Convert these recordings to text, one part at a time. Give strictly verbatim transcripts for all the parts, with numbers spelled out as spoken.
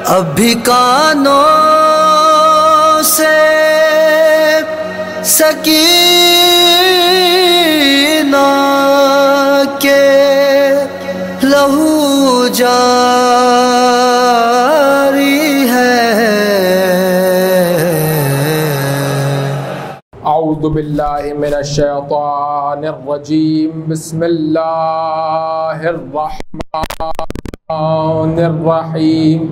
अब भी कानों से सकीना के लहू जारी है। औज़ु बिल्लाहि मिनश शैतानिर रजीम। बिस्मिल्लाहिर रहमानिर रहीम।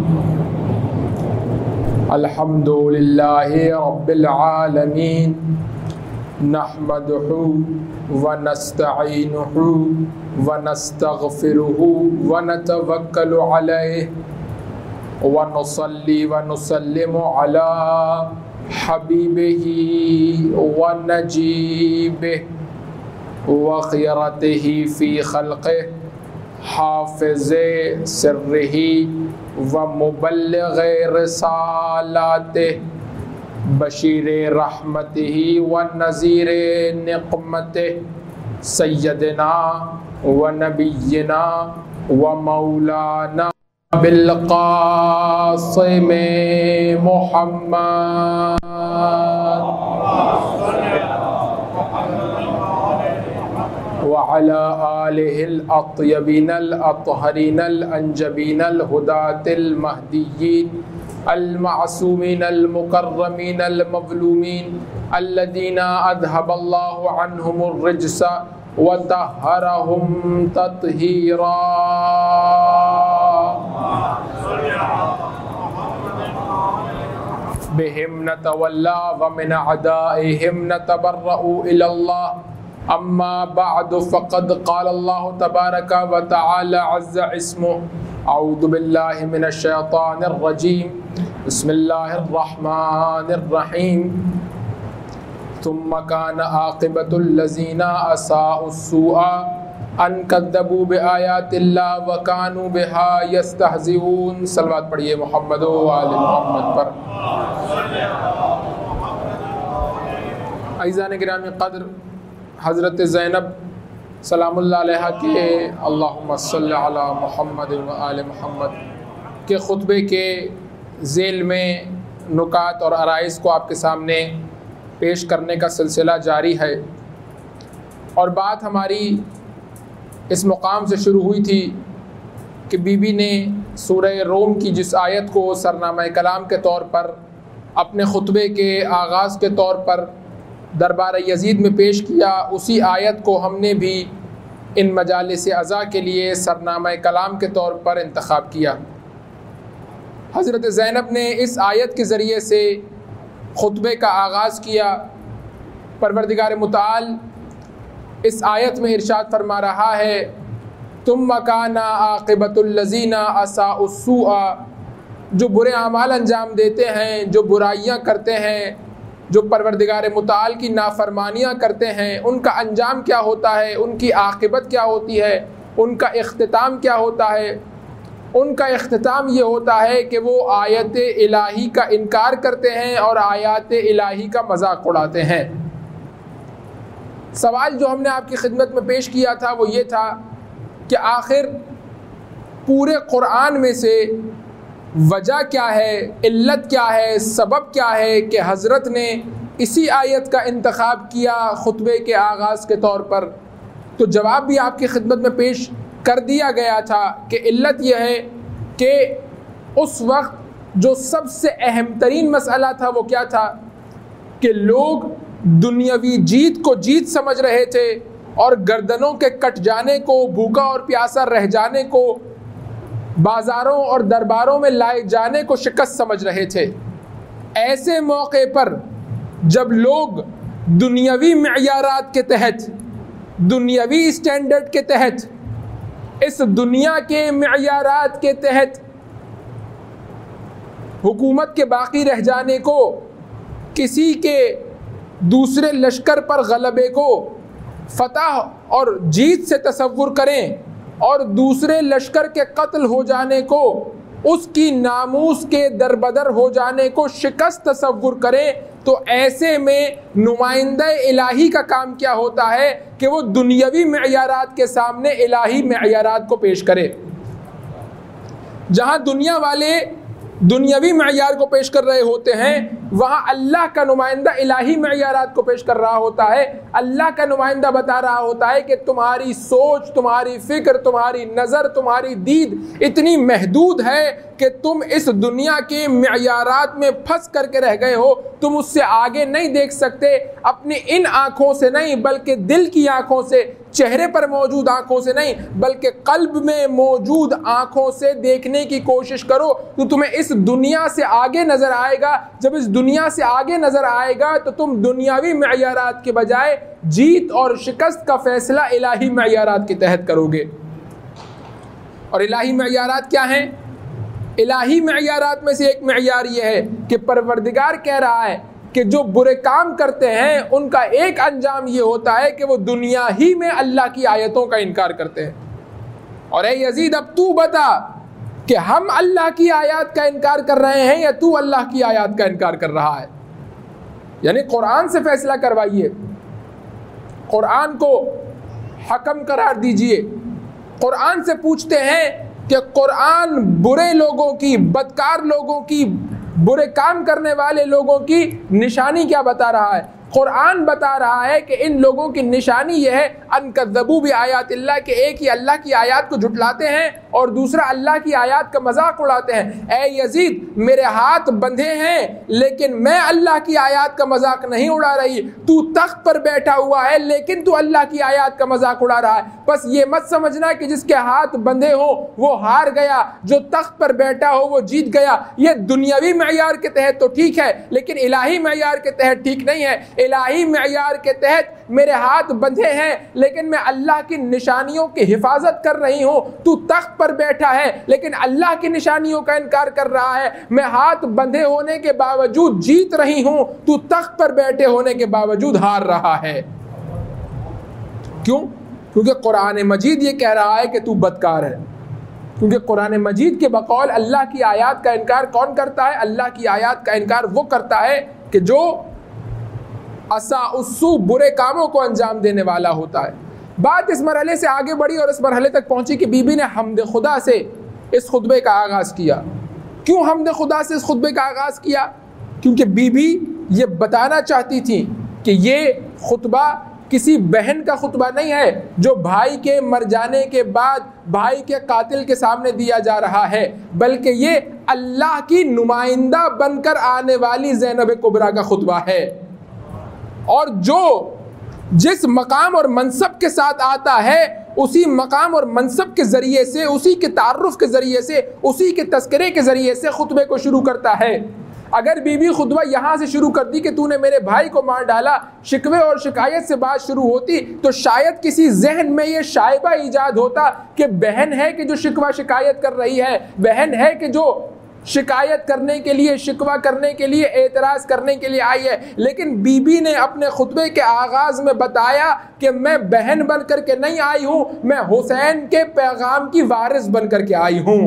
अल्हम्दुलिल्लाहि रब्बिल आलमीन। नहमदुहु व नस्तईनुहु व नस्तगफिरुहु व नतवक्कलु अलैहि व नुसल्ली व नुसल्लिमु अला हबीबिही व नजीबिही व खिरतिही फ़ी खल्क़िही हाफ़िज़े सिर्रिही व मुबल्लिग़े रिसालातिही बशीरे रहमतिही व नज़ीरे निक़मतिही सय्यदना व नबिय्यना व मौलाना बिल्क़ासिम मुहम्मद व अला आलिहिल अत्यबीनल अत्हरीनल अंजबीनल हुदातिल महदिय्यीन अल मासूमीनल मुकर्रमीनल मज़लूमीन अल्लज़ीना अज़हबल्लाहु अन्हुमुर रिज्सा व तहहरहुम तत्हीरा। बिहिम नतवल्ला व मिन अदाइहिम नतबर्रउ इलल्लाह। अम्मा बअद फ़क़द क़ालल्लाहु तबारक व तआला अज़्ज़ा इस्मुहु। औज़ु बिल्लाहि मिनश शैतानिर रजीम। बिस्मिल्लाहिर रहमानिर रहीम। सुम्मा कान आक़िबतुल लज़ीना असाउस्सूअ अन कज़्ज़बू बिआयातिल्लाह व कानू बिहा यस्तहज़िऊन। सलवात पढ़िए मोहम्मद व आले मोहम्मद पर। अज़ीज़ान गिरामी क़द्र, हज़रत ज़ैनब सलामुल्लाह अलैहा के अल्लाहुम्मा सल्लि अला मुहम्मद व आले मोहम्मद के ख़ुतबे के ज़ेल में नुकात और आराइज़ को आपके सामने पेश करने का सिलसिला जारी है। और बात हमारी इस मुकाम से शुरू हुई थी कि बीबी ने सूरह रोम की जिस आयत को सरनामा कलाम के तौर पर अपने ख़ुतबे के आगाज़ के तौर पर दरबार यज़ीद में पेश किया, उसी आयत को हमने भी इन मजालिस अज़ा के लिए सरनामा कलाम के तौर पर इंतख़ाब किया। हज़रत ज़ैनब ने इस आयत के ज़रिए से ख़ुतबे का आगाज़ किया। परवरदिगार मुताल इस आयत में इरशाद फरमा रहा है, तुम मकाना आक़िबतुल लज़ीना असाउस्सूअ, जो बुरे अमाल अंजाम देते हैं, जो बुराइयाँ करते हैं, जो परवरदिगार मुताल की नाफरमानियाँ करते हैं, उनका अंजाम क्या होता है, उनकी आक़िबत क्या होती है, उनका इख्तिताम क्या होता है। उनका इख्तिताम ये होता है कि वो आयत इलाही का इनकार करते हैं और आयत इलाही का मजाक उड़ाते हैं। सवाल जो हमने आपकी खिदमत में पेश किया था वो ये था कि आखिर पूरे क़ुरान में से वजह क्या है, इल्लत क्या है, सबब क्या है कि हज़रत ने इसी आयत का इंतखाब किया ख़ुतबे के आगाज़ के तौर पर। तो जवाब भी आपकी खिदमत में पेश कर दिया गया था कि इल्लत यह है कि उस वक्त जो सबसे अहम तरीन मसला था वो क्या था कि लोग दुनियावी जीत को जीत समझ रहे थे और गर्दनों के कट जाने को, भूखा और प्यासा रह जाने को, बाज़ारों और दरबारों में लाए जाने को शिकस्त समझ रहे थे। ऐसे मौके पर जब लोग दुनियावी मयारात के तहत, दुनियावी स्टैंडर्ड के तहत, इस दुनिया के मयारात के तहत हुकूमत के बाकी रह जाने को, किसी के दूसरे लश्कर पर गलबे को फतह और जीत से तसव्वुर करें और दूसरे लश्कर के कत्ल हो जाने को, उसकी नामूस के दरबदर हो जाने को शिकस्त तसव्वुर करें, तो ऐसे में नुमाइंदा इलाही का काम क्या होता है कि वो दुनियावी मयारात के सामने इलाही मयारात को पेश करे। जहाँ दुनिया वाले दुनियावी मयार को पेश कर रहे होते हैं, वहाँ अल्लाह का नुमाइंदा इलाही मयारात को पेश कर रहा होता है। अल्लाह का नुमाइंदा बता रहा होता है कि तुम्हारी सोच, तुम्हारी फिक्र, तुम्हारी नज़र, तुम्हारी दीद इतनी महदूद है कि तुम इस दुनिया के मयारात में फंस करके रह गए हो, तुम उससे आगे नहीं देख सकते। अपनी इन आँखों से नहीं बल्कि दिल की आँखों से, चेहरे पर मौजूद आँखों से नहीं बल्कि कल्ब में मौजूद आँखों से देखने की कोशिश करो, तो तुम्हें इस दुनिया से आगे नज़र आएगा। जब इस दुनिया से आगे नज़र आएगा तो तुम दुनियावी मयारात के बजाय जीत और शिकस्त का फैसला इलाही मयारात के तहत करोगे। और इलाही मयारात क्या हैं? इलाही मयारात में से एक मयार यह है कि परवरदिगार कह रहा है कि जो बुरे काम करते हैं उनका एक अंजाम ये होता है कि वो दुनिया ही में अल्लाह की आयतों का इनकार करते हैं। और ए यजीद, अब तू बता कि हम अल्लाह की आयत का इनकार कर रहे हैं या तू अल्लाह की आयत का इनकार कर रहा है? यानी कुरान से फैसला करवाइए, कुरान को हकम करार दीजिए। कुरान से पूछते हैं कि कुरान बुरे लोगों की, बदकार लोगों की, बुरे काम करने वाले लोगों की निशानी क्या बता रहा है? कुरान बता रहा है कि इन लोगों की निशानी यह है अनकज़्ज़बू बि आयातिल्लाह, के एक ही अल्लाह की आयत को झुटलाते हैं और दूसरा अल्लाह की आयत का मजाक उड़ाते हैं। ए यजीद, मेरे हाथ बंधे हैं लेकिन मैं अल्लाह की आयत का मजाक नहीं उड़ा रही। तू तख्त पर बैठा हुआ है लेकिन तू अल्लाह की आयत का मजाक उड़ा रहा है। बस ये मत समझना कि जिसके हाथ बंधे हो वो हार गया, जो तख्त पर बैठा हो वो जीत गया। ये दुनियावी मयार के तहत तो ठीक है लेकिन इलाही मयार के तहत ठीक नहीं है। इलाही मयार के तहत मेरे हाथ बंधे हैं लेकिन मैं अल्लाह की निशानियों की हिफाजत कर रही हूँ। तू तख्त पर बैठा है लेकिन अल्लाह की निशानियों का इनकार कर रहा है। मैं हाथ बंधे होने के बावजूद जीत रही हूँ, तू तख्त पर बैठे होने के बावजूद हार रहा है। क्यों? क्योंकि कुरान मजीद ये कह रहा है कि तू बदकार है। क्योंकि कुरान मजीद के बकौल अल्लाह की आयत का इनकार कौन करता है? अल्लाह की आयत का इनकार वो करता है कि जो असा उस्सू, बुरे कामों को अंजाम देने वाला होता है। बात इस मरहले से आगे बढ़ी और इस मरहले तक पहुंची कि बीबी ने हम्द खुदा से इस खुतबे का आगाज़ किया। क्यों हम्द खुदा से इस खुतबे का आगाज़ किया? क्योंकि बीबी ये बताना चाहती थी कि ये खुतबा किसी बहन का खुतबा नहीं है जो भाई के मर जाने के बाद भाई के कातिल के सामने दिया जा रहा है, बल्कि ये अल्लाह की नुमाइंदा बनकर आने वाली ज़ैनब कुबरा का खुतबा है। और जो जिस मकाम और मनसब के साथ आता है उसी मकाम और मनसब के ज़रिए से, उसी के तारुफ के ज़रिए से, उसी के तस्करे के ज़रिए से खुतबे को शुरू करता है। अगर बीबी खुतबा यहाँ से शुरू करती कि तूने मेरे भाई को मार डाला, शिकवे और शिकायत से बात शुरू होती, तो शायद किसी जहन में ये शायबा ईजाद होता कि बहन है कि जो शिकवा शिकायत कर रही है, बहन है कि जो शिकायत करने के लिए, शिकवा करने के लिए, एतराज़ करने के लिए आई है। लेकिन बीबी ने अपने खुतबे के आगाज़ में बताया कि मैं बहन बन कर के नहीं आई हूँ, मैं हुसैन के पैगाम की वारिस बन कर के आई हूँ।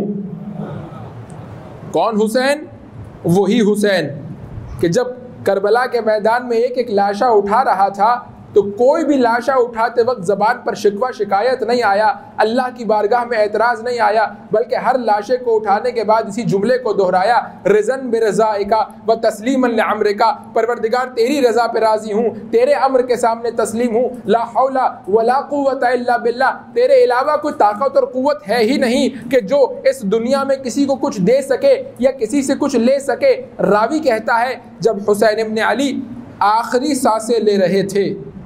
कौन हुसैन? वही हुसैन कि जब करबला के मैदान में एक एक लाशा उठा रहा था तो कोई भी लाशा उठाते वक्त ज़बान पर शिकवा शिकायत नहीं आया, अल्लाह की बारगाह में एतराज़ नहीं आया, बल्कि हर लाशे को उठाने के बाद इसी जुमले को दोहराया, रिज़न बिरज़ाइका व तस्लीमन लिअम्रिका, परवरदिगार तेरी रज़ा पे राज़ी हूँ, तेरे अम्र के सामने तस्लीम हूँ। ला हौला वला कुव्वता इल्ला बिल्लाह, तेरे अलावा कोई ताकत और क़ुव्वत है ही नहीं कि जो इस दुनिया में किसी को कुछ दे सके या किसी से कुछ ले सके। रावी कहता है जब हुसैन इब्न अली आखिरी सांसें ले रहे थे,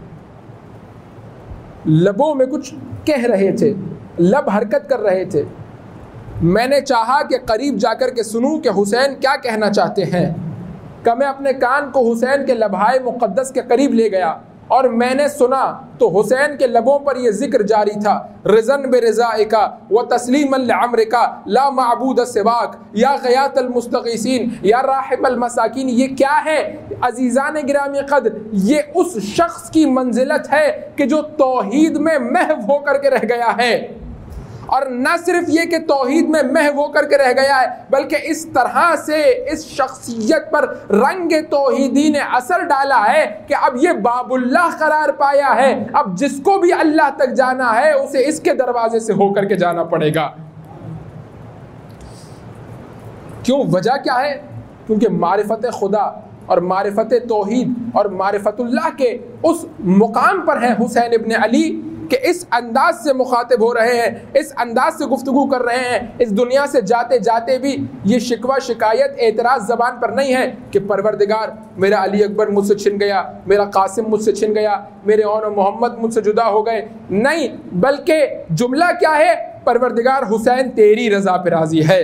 लबों में कुछ कह रहे थे, लब हरकत कर रहे थे, मैंने चाहा कि करीब जाकर के सुनूं कि हुसैन क्या कहना चाहते हैं। कि मैं अपने कान को हुसैन के लबहाए मुक़द्दस के करीब ले गया और मैंने सुना तो हुसैन के लबों पर यह जिक्र जारी था, रिज़न बिरिज़ाइका व तस्लीमन लिअम्रिका ला माबूद सिवाक या गयातल मुस्तगीसीन या राहिमल मसाकीन। ये क्या है अजीज़ान गिरामी क़द्र? ये उस शख्स की मंजिलत है कि जो तौहीद में महव होकर के रह गया है, और न सिर्फ ये कि तौहीद में महव होकर के रह गया है बल्कि इस तरह से इस शख्सियत पर रंग तौहीदी ने असर डाला है कि अब ये बाबुल्लाह करार पाया है। अब जिसको भी अल्लाह तक जाना है उसे इसके दरवाजे से होकर के जाना पड़ेगा। क्यों? वजह क्या है? क्योंकि मारिफत खुदा और मारिफत तौहीद और मारिफतुल्लाह के उस मुकाम पर हैं हुसैन इब्न अली कि इस अंदाज से मुखातिब हो रहे हैं, इस अंदाज से गुफ्तगू कर रहे हैं, इस दुनिया से जाते जाते भी ये शिकवा शिकायत एतराज़ ज़बान पर नहीं है कि परवरदिगार मेरा अली अकबर मुझसे छिन गया, मेरा कासिम मुझसे छिन गया, मेरे औन मोहम्मद मुझसे जुदा हो गए। नहीं, बल्कि जुमला क्या है? परवरदिगार हुसैन तेरी रज़ा पे राज़ी है।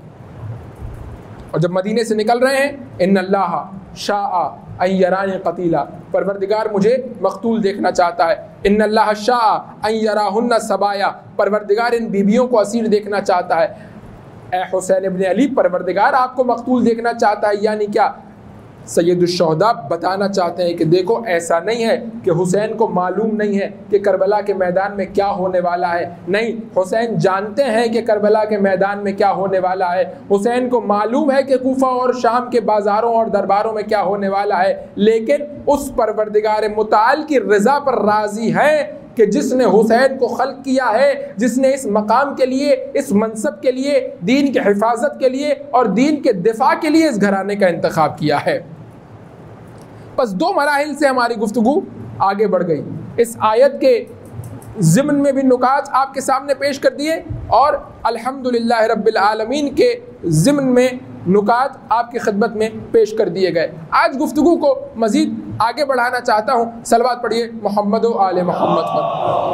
और जब मदीने से निकल रहे हैं, इन्नल्लाह शाआ अन यरानी क़तीला, परवरदिगार मुझे मक़तूल देखना चाहता है। इन्नल्लाह शाआ अन यराहुन्ना सबाया, परवरदिगार इन बीबियों को असीर देखना चाहता है। ए हुसैन इब्न अली, परवरदिगार आपको मक़तूल देखना चाहता है। यानी क्या? सैयदुश्शुहदा बताना चाहते हैं कि देखो, ऐसा नहीं है कि हुसैन को मालूम नहीं है कि करबला के मैदान में क्या होने वाला है। नहीं, हुसैन जानते हैं कि करबला के मैदान में क्या होने वाला है। हुसैन को मालूम है कि कूफा और शाम के बाज़ारों और दरबारों में क्या होने वाला है। लेकिन उस परवरदिगार मुताल की रज़ा पर राज़ी है कि जिसने हुसैन को खल्क किया है, जिसने इस मकाम के लिए, इस मनसब के लिए, दीन की हिफाजत के लिए और दीन के दिफा के लिए इस घराने का इंतखाब किया है। बस दो मराहिल से हमारी गुफ्तगू आगे बढ़ गई। इस आयत के ज़िम्न में भी नुकात आपके सामने पेश कर दिए और अल्हम्दुलिल्लाह रब्बिल आलमीन के ज़िम्न में नुकात आपकी खिदमत में पेश कर दिए गए। आज गुफ्तगू को मज़ीद आगे बढ़ाना चाहता हूँ। सलवात पढ़िए मोहम्मद व आले मोहम्मद पर।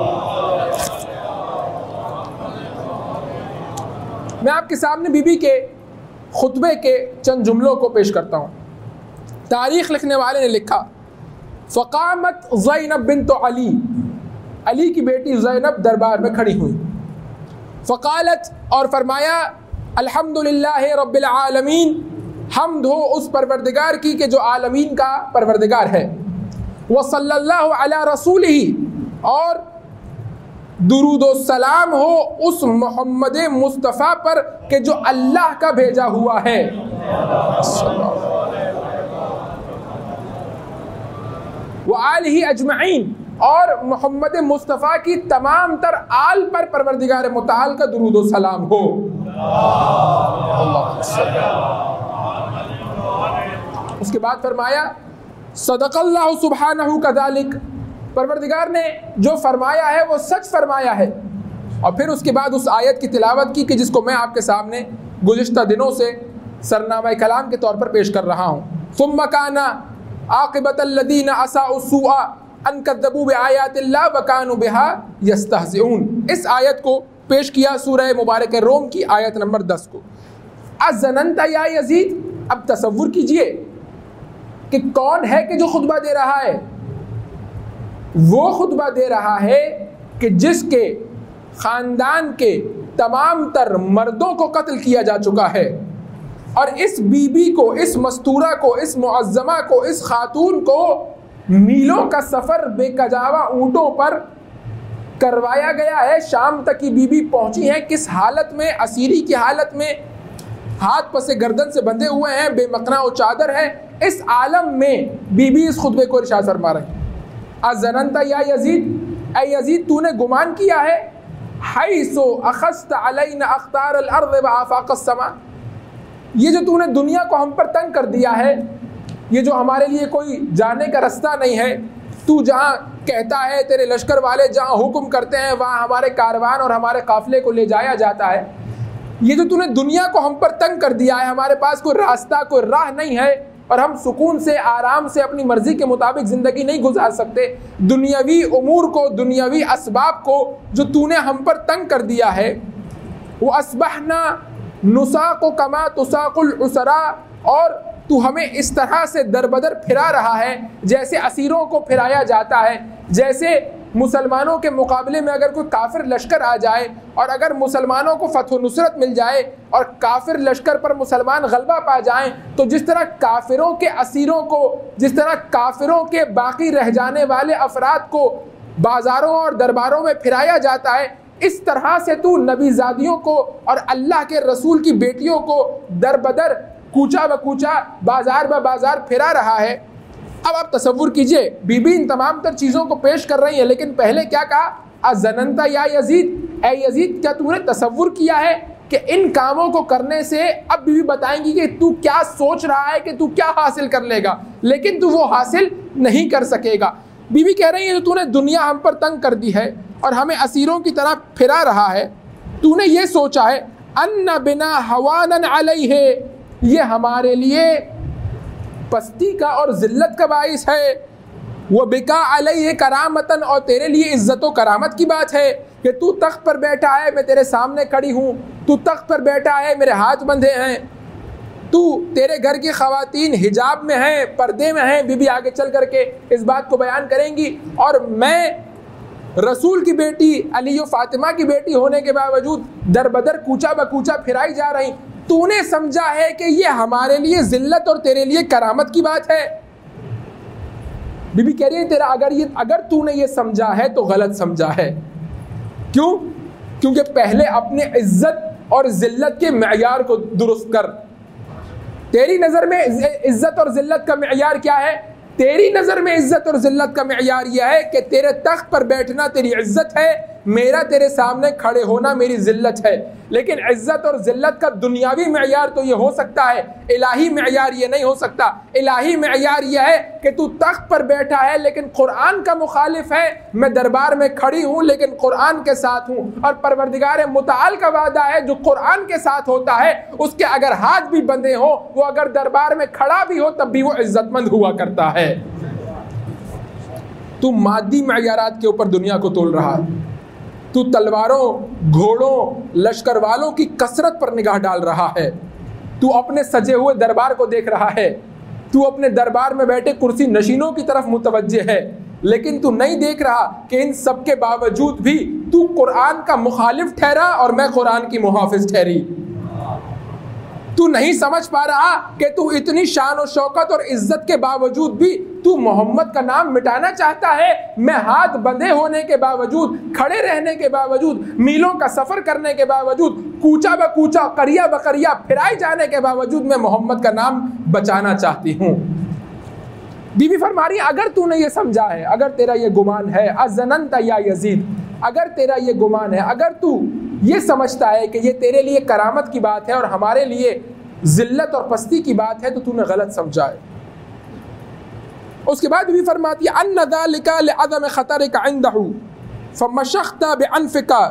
मैं आपके सामने बीबी के खुतबे के चंद जुमलों को पेश करता हूँ। तारीख़ लिखने वाले ने लिखा, फ़क़ामत ज़ैनब बिन्त अली, अली की बेटी ज़ैनब दरबार में खड़ी हुई। फ़क़ालत, और फरमाया, अल्हम्दुलिल्लाह रब्बिल आलमीन, हम्द हो उस परवरदिगार की कि जो आलमीन का परवरदिगार है। व सल्लल्लाहु अला रसूलिही, और दुरूद व सलाम हो उस मोहम्मद मुस्तफ़ा पर कि जो अल्लाह का भेजा हुआ है। व आलिही अजमईन, और मोहम्मद मुस्तफ़ा की तमाम तर आल पर परवरदिगार मुताल का दुरूद व सलाम हो। उसके बाद फरमाया, सदक़ल्लाहु सुब्हानहु कज़ालिक, परवरदिगार ने जो फरमाया है वो सच फरमाया है। और फिर उसके बाद उस आयत की तिलावत की कि जिसको मैं आपके सामने गुज़िश्ता दिनों से सरनामा कलाम के तौर पर पेश कर रहा हूँ। सुम्मा काना आक़िबतल्लज़ीना असाउ सुआ अन कज़्ज़बू बिआयातिल्लाह व कानू बिहा यस्तहज़िऊन। इस आयत को पेश किया सूरह मुबारक रोम की आयत नंबर दस को। अज़्ज़नन्ता या यज़ीद, अब तसव्वुर कीजिए कि कौन है कि जो खुतबा दे रहा है। वो खुतबा दे रहा है कि जिसके ख़ानदान के तमाम तर मर्दों को कत्ल किया जा चुका है, और इस बीबी को, इस मस्तूरा को, इस मुअज़्ज़मा को, इस खातून को मीलों का सफ़र बेकजावा ऊँटों पर करवाया गया है। शाम तक की बीबी पहुंची है, किस हालत में? असीरी की हालत में, हाथ पसे गर्दन से बंधे हुए हैं, बेमकना और चादर है। इस आलम में बीबी इस खुतबे को इरशाद फरमा रही है, अज़्ज़नन्ता या यज़ीद, ऐ यज़ीद तूने गुमान किया है, हैसो अख़ज़्त अलैना अख़्तार अल-अर्ज़ व आफ़ाक़ अस-समा, ये जो तूने दुनिया को हम पर तंग कर दिया है, ये जो हमारे लिए कोई जाने का रास्ता नहीं है, तू जहाँ कहता है, तेरे लश्कर वाले जहाँ हुक्म करते हैं वहाँ हमारे कारवान और हमारे काफ़िले को ले जाया जाता है। ये जो तूने दुनिया को हम पर तंग कर दिया है, हमारे पास कोई रास्ता, कोई राह नहीं है और हम सुकून से, आराम से अपनी मर्ज़ी के मुताबिक ज़िंदगी नहीं गुजार सकते। दुनियावी उमूर को, दुनियावी असबाब को जो तूने हम पर तंग कर दिया है, वो असबहना नुसाक़ु कमा तुसाक़ुल उसरा, और तू हमें इस तरह से दरबदर फिरा रहा है जैसे असीरों को फिराया जाता है। जैसे मुसलमानों के मुकाबले में अगर कोई काफिर लश्कर आ जाए और अगर मुसलमानों को फतह नुसरत मिल जाए और काफिर लश्कर पर मुसलमान गलबा पा जाएं, तो जिस तरह काफिरों के असीरों को, जिस तरह काफिरों के बाकी रह जाने वाले अफराद को बाज़ारों और दरबारों में फिराया जाता है, इस तरह से तू नबीज़ादियों को और अल्लाह के रसूल की बेटियों को दर बदर, कूचा ब कूचा, बाजार ब बाजार फिरा रहा है। अब आप तसव्वुर कीजिए, बीबी इन तमाम तर चीज़ों को पेश कर रही है, लेकिन पहले क्या कहा? अज़्ज़नन्ता या यज़ीद, ए यज़ीद क्या तूने तसव्वुर किया है कि इन कामों को करने से अब बीवी बताएंगी कि तू क्या सोच रहा है कि तू क्या हासिल कर लेगा, लेकिन तू वो हासिल नहीं कर सकेगा। बीवी कह रही है जो तूने दुनिया हम पर तंग कर दी है और हमें असीरों की तरह फिरा रहा है, तूने ये सोचा है अन्ना बिना हवानन अलैहि, ये हमारे लिए पस्ती का और जिल्लत का बाइस है, वो बिका अलैहि करामतन, और तेरे लिए इज्जत व करामत की बात है कि तू तख्त पर बैठा है, मैं तेरे सामने खड़ी हूँ, तू तख्त पर बैठा है, मेरे हाथ बंधे हैं, तू तेरे घर की ख़वातीन हिजाब में हैं, पर्दे में हैं। बीबी आगे चल करके इस बात को बयान करेंगी। और मैं रसूल की बेटी अली व फातिमा की बेटी होने के बावजूद दर बदर कूचा बकूचा फिराई जा रही, तूने समझा है कि ये हमारे लिए जिल्लत और तेरे लिए करामत की बात है। बीबी कह रही है तेरा अगर ये अगर तूने ये समझा है तो गलत समझा है। क्यों? क्योंकि पहले अपने इज्जत और जिल्लत के मेयार को दुरुस्त कर। तेरी नज़र में इज्जत और जिल्लत का मेयार क्या है? तेरी नज़र में इज्जत और जिल्लत का मेयार यह है कि तेरे तख्त पर बैठना तेरी इज्जत है, मेरा तेरे सामने खड़े होना मेरी जिल्लत है। लेकिन इज्जत और जिल्लत का दुनियावी मेयार तो ये हो सकता है, इलाही मेयार ये नहीं हो सकता। इलाही मेयार यह है कि तू तख्त पर बैठा है लेकिन कुरान का मुखालिफ है, मैं दरबार में खड़ी हूँ लेकिन कुरान के साथ हूँ। और परवरदिगार मुताल का वादा है जो कुरान के साथ होता है उसके अगर हाथ भी बंधे हो, वो अगर दरबार में खड़ा भी हो तब भी वो इज्जतमंद हुआ करता है। तू मादी मेयारात के ऊपर दुनिया को तोल रहा है, तू तलवारों, घोड़ों, लश्कर वालों की कसरत पर निगाह डाल रहा है, तू अपने सजे हुए दरबार को देख रहा है, तू अपने दरबार में बैठे कुर्सी नशीनों की तरफ मुतवज्जे है, लेकिन तू नहीं देख रहा कि इन सब के बावजूद भी तू कुरान का मुखालिफ ठहरा और मैं कुरान की मुहाफिज ठहरी। तू नहीं समझ पा रहा कि तू इतनी शान और शौकत और इज्जत के बावजूद भी तू मोहम्मद का नाम मिटाना चाहता है। मैं हाथ बंधे होने के बावजूद, खड़े रहने के बावजूद, मीलों का सफर करने के बावजूद, कूचा ब कूचा, करिया ब करिया फिराई जाने के बावजूद मैं मोहम्मद का नाम बचाना चाहती हूँ। बीबी फरमा रही अगर तूने ये समझा है, अगर तेरा ये गुमान है, अज़नंत या यजीद, अगर तेरा ये गुमान है, अगर तू ये समझता है कि ये तेरे लिए करामत की बात है और हमारे लिए जिल्लत और पस्ती की बात है, तो तूने गलत समझा है। उसके बाद भी फरमाती है अन्न ज़ालिका लिअज़म ख़तरिका इंदहु फमशख़्ता बिअन्फ़िका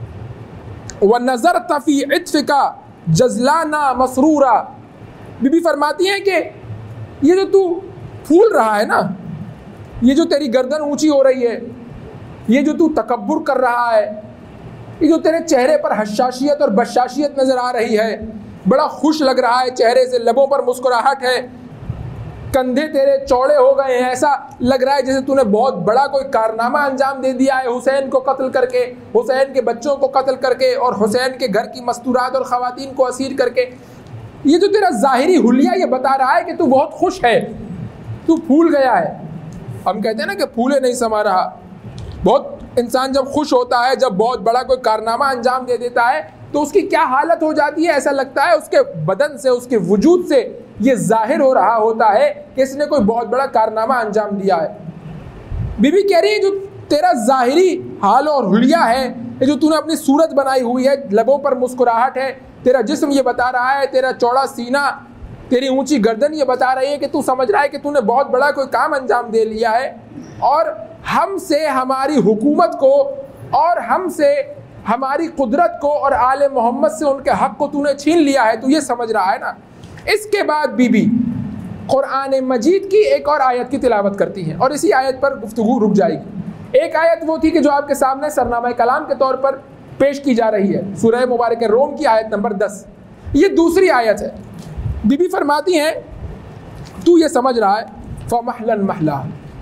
व नज़रत फ़ी इत्फ़िका जज़लाना मसरूरा। बीबी फरमाती हैं कि ये जो तू फूल रहा है ना, ये जो तेरी गर्दन ऊंची हो रही है, ये जो तू तकब्बुर कर रहा है, ये जो तेरे चेहरे पर हशाशियत और बशाशियत नजर आ रही है, बड़ा खुश लग रहा है चेहरे से, लबों पर मुस्कुराहट है, कंधे तेरे चौड़े हो गए हैं, ऐसा लग रहा है जैसे तूने बहुत बड़ा कोई कारनामा अंजाम दे दिया है, हुसैन को कत्ल करके, हुसैन के बच्चों को कत्ल करके और हुसैन के घर की मस्तूरात और ख़वातीन को असीर करके। ये जो तेरा ज़ाहिरी हुलिया ये बता रहा है कि तू बहुत खुश है, तू फूल गया है। हम कहते हैं ना कि फूले नहीं समा रहा। बहुत इंसान जब खुश होता है, जब बहुत बड़ा कोई कारनामा अंजाम दे देता है, तो उसकी क्या हालत हो जाती है, ऐसा लगता है उसके बदन से, उसके वजूद से ये जाहिर हो रहा होता है कि इसने कोई बहुत बड़ा कारनामा अंजाम दिया है। बीबी कह रही है जो तेरा जाहिरी हाल और हुलिया है, ये जो तूने अपनी सूरत बनाई हुई है, लबों पर मुस्कुराहट है, तेरा जिस्म ये बता रहा है, तेरा चौड़ा सीना, तेरी ऊंची गर्दन ये बता रही है कि तू समझ रहा है कि तूने बहुत बड़ा कोई काम अंजाम दे लिया है और हमसे हमारी हुकूमत को और हमसे हमारी कुदरत को और आले मोहम्मद से उनके हक को तूने छीन लिया है, तू ये समझ रहा है ना। इसके बाद बीबी कुरान मजीद की एक और आयत की तिलावत करती है और इसी आयत पर गुफ्तगू रुक जाएगी। एक आयत वो थी कि जो आपके सामने सरनामा कलाम के तौर पर पेश की जा रही है, सूरह मुबारक रोम की आयत नंबर दस। ये दूसरी आयत है। बीबी फरमाती हैं तू ये समझ रहा है फमहलन महला,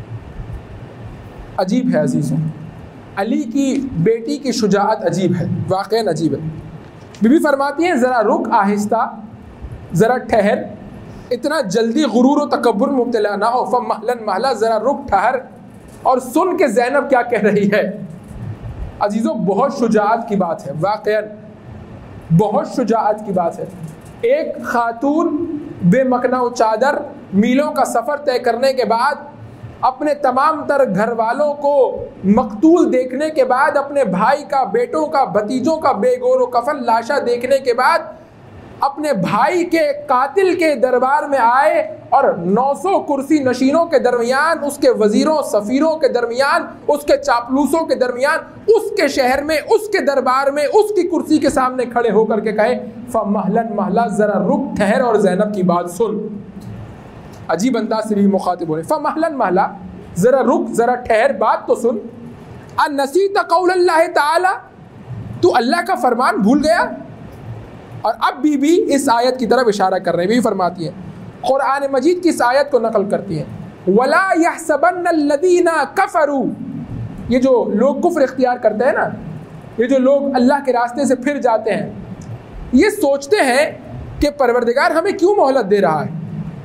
अजीब है अजीज़ों, अली की बेटी की शुजाअत अजीब है, वाक़ई अजीब है। बीबी फरमाती हैं ज़रा रुक, आहिस्ता, ज़रा ठहर, इतना जल्दी गुरूर और तकब्बुर मुब्तला ना हो। फमहलन महला, ज़रा रुक ठहर और सुन के ज़ैनब क्या कह रही है। अजीज़ों बहुत शुजाअत की बात है, वाक़ई बहुत शुजाअत की बात है। एक खातून बेमकना चादर मीलों का सफ़र तय करने के बाद अपने तमाम तर घर वालों को मकतूल देखने के बाद, अपने भाई का, बेटों का, भतीजों का बेगौर कफन लाशा देखने के बाद अपने भाई के कातिल के दरबार में आए और नौ सौ कुर्सी नशीनों के दरमियान, उसके वजीरों सफीरों के दरमियान, उसके चापलूसों के दरमियान, उसके शहर में, उसके दरबार में, उसकी कुर्सी के सामने खड़े होकर के कहे फमहलन महला, जरा रुक, ठहर और ज़ैनब की बात सुन। अजीब अंदाज से भी मुखातिब हो, फमहलन महला, जरा रुक, जरा ठहर, बात तो सुन। अनसीत कौलल्लाह ताला, तू अल्लाह का फरमान भूल गया। और अब बीबी इस आयत की तरफ इशारा कर रहे हैं, बीबी फरमाती है, कुरान मजीद की इस आयत को नकल करती है, वला यहसबन्नल्लज़ीना कफरू, ये जो लोग कुफ्र इख्तियार करते हैं ना, ये जो लोग अल्लाह के रास्ते से फिर जाते हैं, ये सोचते हैं कि परवरदिगार हमें क्यों मोहलत दे रहा है,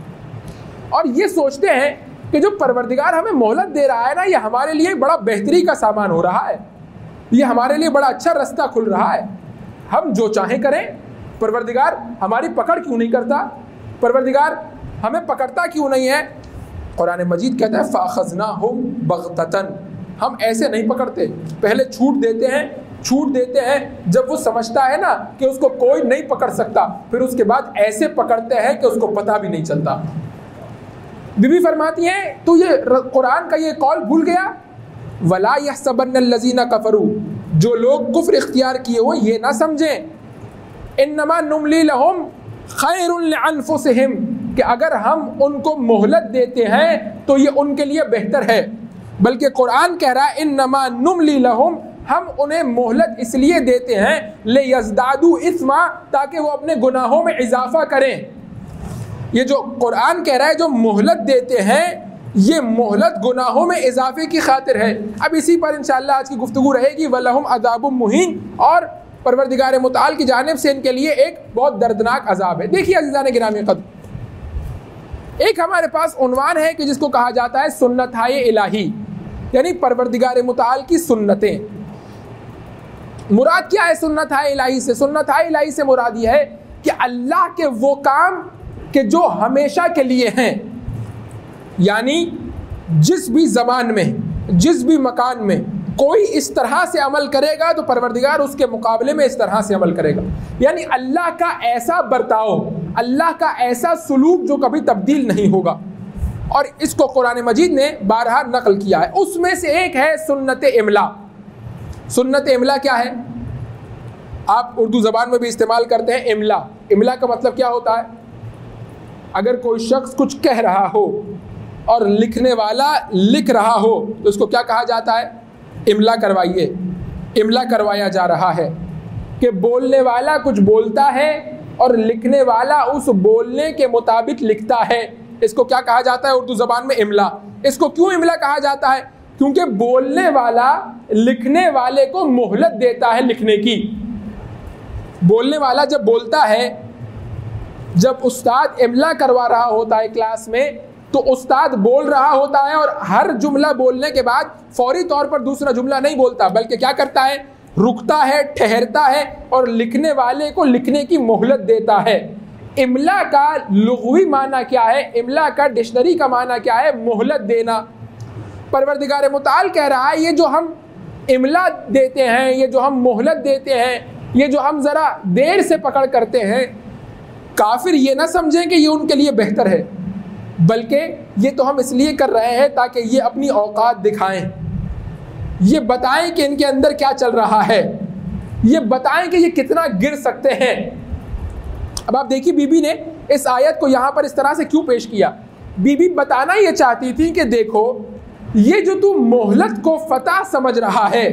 और ये सोचते हैं कि जो परवरदिगार हमें मोहलत दे रहा है ना, ये हमारे लिए बड़ा बेहतरी का सामान हो रहा है, ये हमारे लिए बड़ा अच्छा रास्ता खुल रहा है, हम जो चाहें करें, परवरदिगार हमारी पकड़ क्यों नहीं करता, परवरदिगार हमें पकड़ता क्यों नहीं है। कुरान मजीद कहता है फ़ाख़ज़नाहुम बग़ततन, हम ऐसे नहीं पकड़ते, पहले छूट देते हैं, छूट देते हैं जब वो समझता है ना कि उसको कोई नहीं पकड़ सकता, फिर उसके बाद ऐसे पकड़ते हैं कि उसको पता भी नहीं चलता। बीबी फरमाती है तो ये कुरान का ये कौल भूल गया, वला यहसबन्नल्लज़ीना कफरू, जो लोग कुफ्र इख्तियार किए हो ये ना समझें, इन्नमा नुमली लहुम खैरुन लिअन्फुसिहिम, कि अगर हम उनको मोहलत देते हैं तो ये उनके लिए बेहतर है, बल्कि कुरान कह रहा है इन्नमा नुमली लहुम, हम उन्हें मोहलत इसलिए देते हैं ले यज़दादू इस्मा, ताकि वो अपने गुनाहों में इजाफा करें। ये जो कुरान कह रहा है जो मोहलत देते हैं, ये मोहलत गुनाहों में इजाफे की खातिर है। अब इसी पर इंशाअल्लाह आज की गुफ्तगू रहेगी, वलहुम अज़ाबुम मुहीन, और परवरदिगार मुताल की जानिब से इनके लिए एक बहुत दर्दनाक अजाब है। देखिए अज़ीज़ान गिरामी क़द्र, एक हमारे पास उन्वान है कि जिसको कहा जाता है सुन्नत-ए इलाही, यानी परवरदिगार मुताल की सुन्नतें। मुराद क्या है सुन्नत-ए इलाही से? सुन्नत-ए इलाही से मुराद ये है कि अल्लाह के वो काम कि जो हमेशा के लिए हैं, यानी जिस भी ज़मान में, जिस भी मकान में कोई इस तरह से अमल करेगा तो परवरदिगार उसके मुकाबले में इस तरह से अमल करेगा, यानी अल्लाह का ऐसा बर्ताव, अल्लाह का ऐसा सुलूक जो कभी तब्दील नहीं होगा। और इसको कुरान मजीद ने बारहा नकल किया है। उसमें से एक है सुन्नत इमला। सुन्नत इमला क्या है? आप उर्दू ज़बान में भी इस्तेमाल करते हैं इमला। इमला का मतलब क्या होता है? अगर कोई शख्स कुछ कह रहा हो और लिखने वाला लिख रहा हो तो उसको क्या कहा जाता है? इमला करवाइए। इमला करवाया जा रहा है कि बोलने वाला कुछ बोलता है और लिखने वाला उस बोलने के मुताबिक लिखता है। इसको क्या कहा जाता है उर्दू ज़बान में? इमला। इसको क्यों इमला कहा जाता है? क्योंकि बोलने वाला लिखने वाले को मोहलत देता है लिखने की। बोलने वाला जब बोलता है, जब उस्ताद इमला करवा रहा होता है क्लास में, तो उस्ताद बोल रहा होता है और हर जुमला बोलने के बाद फौरी तौर पर दूसरा जुमला नहीं बोलता, बल्कि क्या करता है? रुकता है, ठहरता है और लिखने वाले को लिखने की मोहलत देता है। इमला का लुग़वी माना क्या है? इमला का डिक्शनरी का माना क्या है? मोहलत देना। परवरदिगार मुताल कह रहा है ये जो हम इमला देते हैं, ये जो हम मोहलत देते हैं, ये जो हम ज़रा देर से पकड़ करते हैं, काफिर ये ना समझें कि ये उनके लिए बेहतर है, बल्कि ये तो हम इसलिए कर रहे हैं ताकि ये अपनी औकात दिखाएं, ये बताएं कि इनके अंदर क्या चल रहा है, ये बताएं कि ये कितना गिर सकते हैं। अब आप देखिए बीबी ने इस आयत को यहाँ पर इस तरह से क्यों पेश किया। बीबी बताना ये चाहती थी कि देखो ये जो तू मोहलत को फतह समझ रहा है,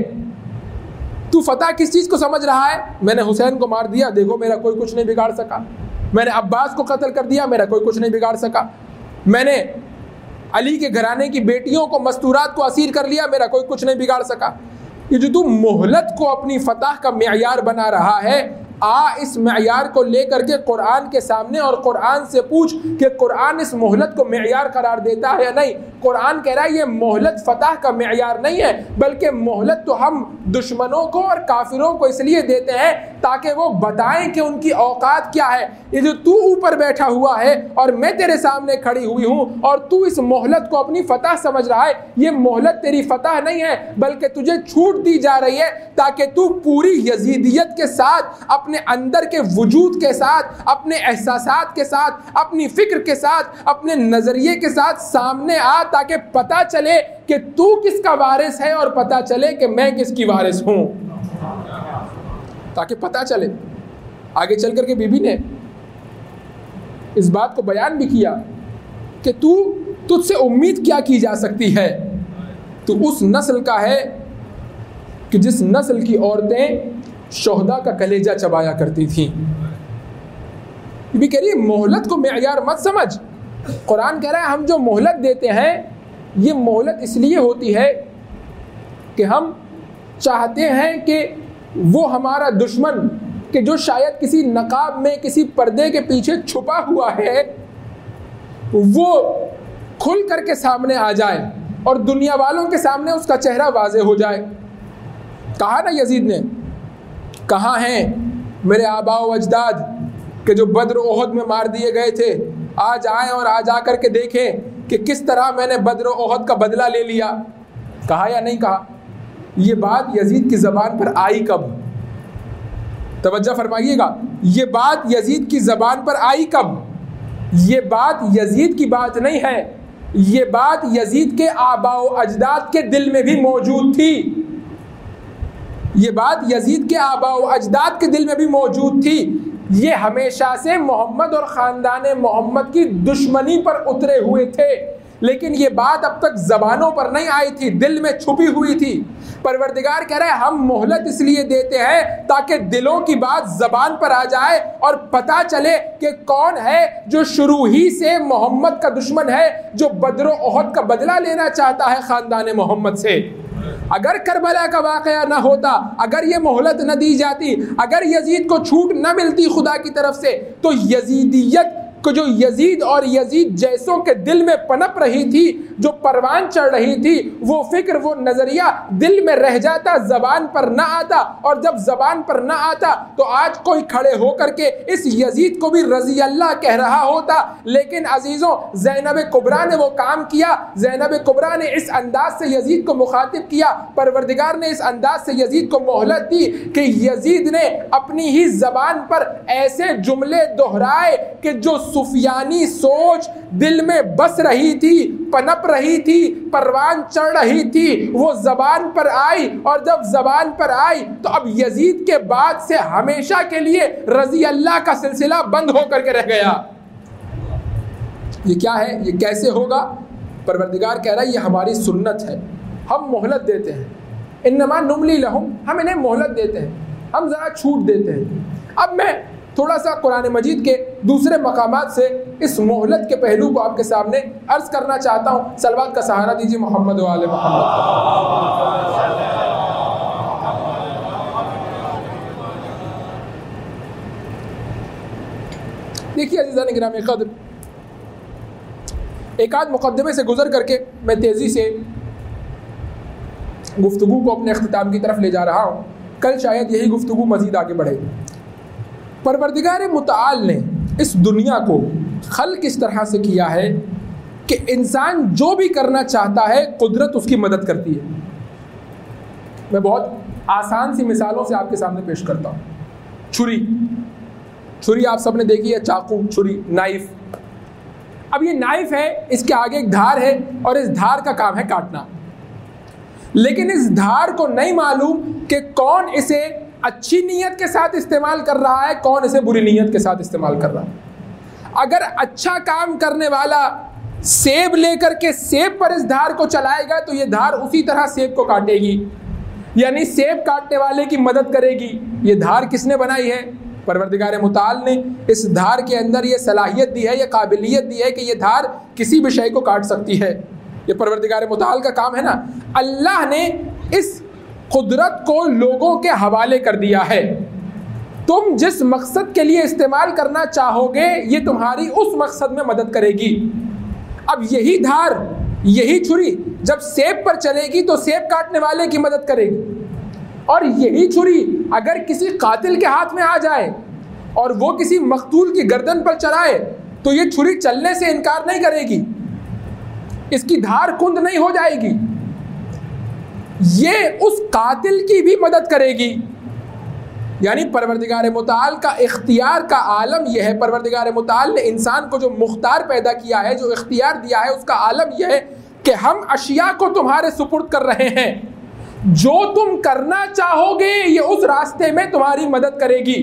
तू फतह किस चीज़ को समझ रहा है? मैंने हुसैन को मार दिया, देखो मेरा कोई कुछ नहीं बिगाड़ सका। मैंने अब्बास को कत्ल कर दिया, मेरा कोई कुछ नहीं बिगाड़ सका। मैंने अली के घराने की बेटियों को, मस्तूरात को असीर कर लिया, मेरा कोई कुछ नहीं बिगाड़ सका। ये जो तू मोहलत को अपनी फतह का मेयार बना रहा है, आ इस मेयार को लेकर के कुरान के सामने और कुरान से पूछ कि कुरान इस मोहलत को मेयार करार देता है या नहीं। कुरान कह रहा है ये मोहलत फतह का मेयार नहीं है, बल्कि मोहलत तो हम दुश्मनों को और काफिरों को इसलिए देते हैं ताकि वो बताएं कि उनकी औकात क्या है। ये जो तू ऊपर बैठा हुआ है और मैं तेरे सामने खड़ी हुई हूं और तू इस मोहलत को अपनी फतह समझ रहा है, ये मोहलत तेरी फतह नहीं है, बल्कि तुझे छूट दी जा रही है ताकि तू पूरी यजीदियत के साथ, अपने अंदर के वजूद के साथ, अपने एहसासात के साथ, अपनी फिक्र के साथ, अपने नजरिए के साथ सामने आ, ताकि पता चले कि तू किसका वारिस है और पता चले कि मैं किसकी वारिस हूं। ताकि पता चले। आगे चल करके बीबी ने इस बात को बयान भी किया कि तू तुझसे उम्मीद क्या की जा सकती है, तू उस नस्ल का है कि जिस नस्ल की औरतें शोहदा का कलेजा चबाया करती थी। बीबी कह रही है मोहलत को मेयार मत समझ। कुरान कह रहा है हम जो मोहलत देते हैं ये मोहलत इसलिए होती है कि हम चाहते हैं कि वो हमारा दुश्मन कि जो शायद किसी नकाब में, किसी पर्दे के पीछे छुपा हुआ है, वो खुल करके सामने आ जाए और दुनिया वालों के सामने उसका चेहरा वाज़ेह हो जाए। कहा ना यजीद ने, कहाँ हैं मेरे आबाओ अजदाद के जो बद्र ओहद में मार दिए गए थे, आज आए और आज आकर के देखें कि किस तरह मैंने बद्र ओहद का बदला ले लिया। कहा या नहीं कहा? ये बात यजीद की ज़बान पर आई कब? तवज्जो फरमाइएगा, ये बात यजीद की ज़बान पर आई कब? ये बात यजीद की बात नहीं है, ये बात यजीद के आबाओ अजदाद के दिल में भी मौजूद थी। ये बात यजीद के आबाओ अजदाद के दिल में भी मौजूद थी। ये हमेशा से मोहम्मद और ख़ानदान मोहम्मद की दुश्मनी पर उतरे हुए थे, लेकिन ये बात अब तक ज़बानों पर नहीं आई थी, दिल में छुपी हुई थी। परवरदिगार कह रहा है हम मोहलत इसलिए देते हैं ताकि दिलों की बात ज़बान पर आ जाए और पता चले कि कौन है जो शुरू ही से मोहम्मद का दुश्मन है, जो बद्र ओहद का बदला लेना चाहता है ख़ानदान मोहम्मद से। अगर करबला का वाक़या ना होता, अगर ये मोहलत न दी जाती, अगर यजीद को छूट न मिलती खुदा की तरफ से, तो यजीदियत को जो यजीद और यजीद जैसों के दिल में पनप रही थी, जो परवान चढ़ रही थी, वो फिक्र, वो नजरिया दिल में रह जाता, जबान पर ना आता। और जब जबान पर ना आता तो आज कोई खड़े होकर के इस यजीद को भी रजी अल्लाह कह रहा होता। लेकिन अजीजों, ज़ैनब कुबरा ने वो काम किया। ज़ैनब कुबरा ने इस अंदाज से यजीद को मुखातिब किया, परवरदिगार ने इस अंदाज से यजीद को मोहलत दी कि यजीद ने अपनी ही जबान पर ऐसे जुमले दोहराए कि जो सुफियानी सोच दिल में बस रही थी, पनप रही थी, परवान चढ़ रही थी, वो जबान पर आई। और जब जबान पर आई तो अब यजीद के बाद से हमेशा के लिए रजी अल्लाह का सिलसिला बंद होकर के रह गया। ये क्या है? ये कैसे होगा? परवरदिगार कह रहा है ये हमारी सुन्नत है, हम मोहलत देते हैं। इन्नमा नुमली लहुम, हम इन्हें मोहलत देते हैं, हम ज़रा छूट देते हैं। अब मैं थोड़ा सा कुरान मजीद के दूसरे मकामात से इस मोहलत के पहलू को आपके सामने अर्ज करना चाहता हूँ। सलवात का सहारा दीजिए मोहम्मद व आले मोहम्मद। देखिए अज़ीज़ान गिरामी क़द्र, एक आध मुक़द्दमे से गुजर करके मैं तेज़ी से गुफ्तगू को अपने अख्तिताम की तरफ ले जा रहा हूँ। कल शायद यही गुफ्तगू मज़ीद आगे बढ़ेगी। परवरदिगार मुताल ने इस दुनिया को खल्क़ इस तरह से किया है कि इंसान जो भी करना चाहता है कुदरत उसकी मदद करती है। मैं बहुत आसान सी मिसालों से आपके सामने पेश करता हूँ। छुरी, छुरी आप सबने देखी है, चाकू, छुरी, नाइफ। अब ये नाइफ है, इसके आगे एक धार है और इस धार का काम है काटना। लेकिन इस धार को नहीं मालूम कि कौन इसे अच्छी नीयत के साथ इस्तेमाल कर रहा है, कौन इसे बुरी नीयत के साथ इस्तेमाल कर रहा है। अगर अच्छा काम करने वाला सेब लेकर के सेब पर इस धार को चलाएगा तो ये धार उसी तरह सेब को काटेगी, यानी सेब काटने वाले की मदद करेगी। ये धार किसने बनाई है? परवरदिगार मुताल ने इस धार के अंदर ये सलाहियत दी है, ये काबिलियत दी है कि ये धार किसी भी शय को काट सकती है। ये परवरदिगार मुताल का काम है ना। अल्लाह ने इस कुदरत को लोगों के हवाले कर दिया है। तुम जिस मकसद के लिए इस्तेमाल करना चाहोगे ये तुम्हारी उस मकसद में मदद करेगी। अब यही धार, यही छुरी जब सेब पर चलेगी तो सेब काटने वाले की मदद करेगी, और यही छुरी अगर किसी कातिल के हाथ में आ जाए और वो किसी मकतूल की गर्दन पर चलाए तो ये छुरी चलने से इनकार नहीं करेगी, इसकी धार कुंद नहीं हो जाएगी, ये उस कातिल की भी मदद करेगी। यानी परवरदिगार मुताल का इख्तियार का आलम यह है, परवरदिगार मुताल ने इंसान को जो मुख्तार पैदा किया है, जो इख्तियार दिया है, उसका आलम यह है कि हम अशिया को तुम्हारे सुपुर्द कर रहे हैं, जो तुम करना चाहोगे ये उस रास्ते में तुम्हारी मदद करेगी।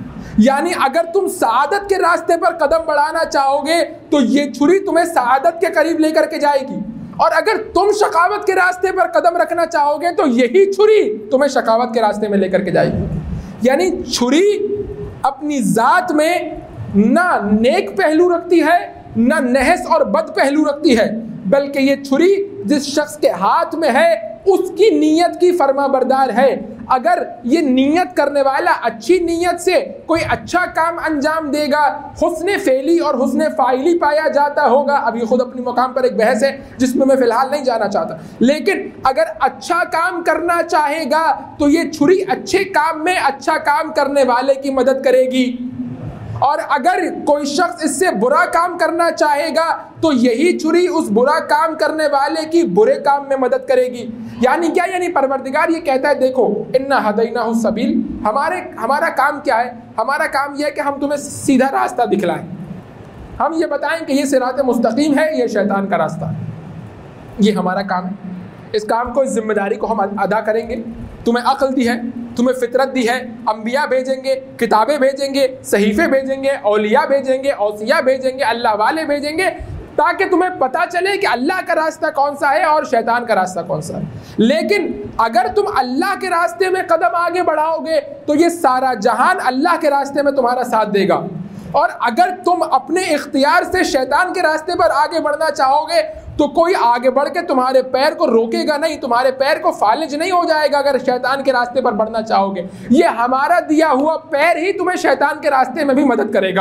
यानी अगर तुम सआदत के रास्ते पर कदम बढ़ाना चाहोगे तो ये छुरी तुम्हें सआदत के करीब लेकर के जाएगी, और अगर तुम शकावत के रास्ते पर कदम रखना चाहोगे तो यही छुरी तुम्हें शकावत के रास्ते में लेकर के जाएगी। यानी छुरी अपनी जात में ना नेक पहलू रखती है, ना नहस और बद पहलू रखती है, बल्कि ये छुरी जिस शख्स के हाथ में है उसकी नीयत की फरमाबरदार है। अगर ये नीयत करने वाला अच्छी नीयत से कोई अच्छा काम अंजाम देगा, हुस्ने फेली और हुस्ने फाइली पाया जाता होगा। अभी खुद अपनी मुकाम पर एक बहस है जिसमें मैं फिलहाल नहीं जाना चाहता, लेकिन अगर अच्छा काम करना चाहेगा तो ये छुरी अच्छे काम में अच्छा काम करने वाले की मदद करेगी, और अगर कोई शख्स इससे बुरा काम करना चाहेगा तो यही छुरी उस बुरा काम करने वाले की बुरे काम में मदद करेगी। यानी क्या? यानी परवरदिगार ये कहता है, देखो इन्ना हदैनाहु सबील, हमारे हमारा काम क्या है? हमारा काम यह है कि हम तुम्हें सीधा रास्ता दिखलाएं, हम ये बताएं कि ये सिरात मुस्तकीम है, ये शैतान का रास्ता है, ये हमारा काम है। इस काम को, इस जिम्मेदारी को हम अदा करेंगे। तुम्हें अक्ल दी है, तुम्हें फितरत दी है, अंबिया भेजेंगे, किताबें भेजेंगे, सहीफे भेजेंगे, औलिया भेजेंगे, औसिया भेजेंगे, अल्लाह वाले भेजेंगे, ताकि तुम्हें पता चले कि अल्लाह का रास्ता कौन सा है और शैतान का रास्ता कौन सा है। लेकिन अगर तुम अल्लाह के रास्ते में कदम आगे बढ़ाओगे तो ये सारा जहान अल्लाह के रास्ते में तुम्हारा साथ देगा, और अगर तुम अपने इख्तियार से शैतान के रास्ते पर आगे बढ़ना चाहोगे तो कोई आगे बढ़ के तुम्हारे पैर को रोकेगा नहीं, तुम्हारे पैर को फालिज नहीं हो जाएगा। अगर शैतान के रास्ते पर बढ़ना चाहोगे, ये हमारा दिया हुआ पैर ही तुम्हें शैतान के रास्ते में भी मदद करेगा।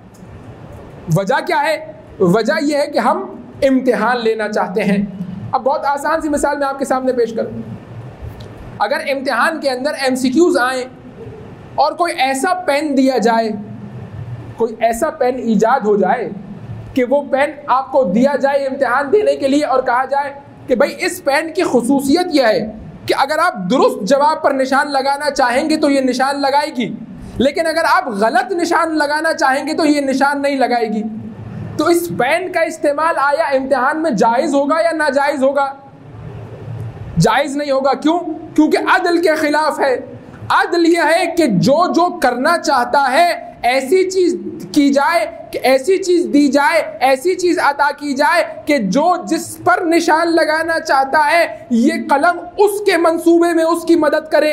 वजह क्या है? वजह यह है कि हम इम्तिहान लेना चाहते हैं। अब बहुत आसान सी मिसाल मैं आपके सामने पेश करूं। अगर इम्तिहान के अंदर एमसीक्यूज आए और कोई ऐसा पेन दिया जाए, कोई ऐसा पेन ईजाद हो जाए कि वो पेन आपको दिया जाए इम्तिहान देने के लिए और कहा जाए कि भाई इस पेन की खुसूसियत यह है कि अगर आप दुरुस्त जवाब पर निशान लगाना चाहेंगे तो ये निशान लगाएगी, लेकिन अगर आप गलत निशान लगाना चाहेंगे तो ये निशान नहीं लगाएगी। तो इस पेन का इस्तेमाल आया इम्तिहान में जायज़ होगा या नाजायज़ होगा? जायज़ नहीं होगा। क्यों? क्योंकि अदल के खिलाफ है। अदल यह है कि जो जो करना चाहता है ऐसी चीज की जाए, कि ऐसी चीज दी जाए, ऐसी चीज अता की जाए कि जो जिस पर निशान लगाना चाहता है ये कलम उसके मंसूबे में उसकी मदद करे।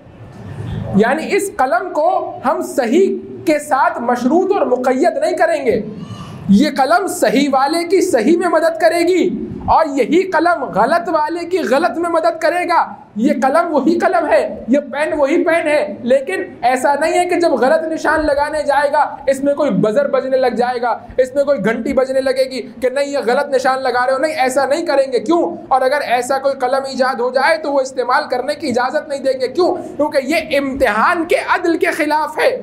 यानी इस कलम को हम सही के साथ मशरूत और मुक़य्यद नहीं करेंगे, ये कलम सही वाले की सही में मदद करेगी और यही कलम गलत वाले की गलत में मदद करेगा। ये कलम वही कलम है, ये पेन वही पेन है, लेकिन ऐसा नहीं है कि जब गलत निशान लगाने जाएगा इसमें कोई बजर बजने लग जाएगा, इसमें कोई घंटी बजने लगेगी कि नहीं ये गलत निशान लगा रहे हो। नहीं, ऐसा नहीं करेंगे। क्यों? और अगर ऐसा कोई कलम ईजाद हो जाए तो वो इस्तेमाल करने की इजाज़त नहीं देंगे। क्यों? क्योंकि ये इम्तिहान के अदल के खिलाफ है।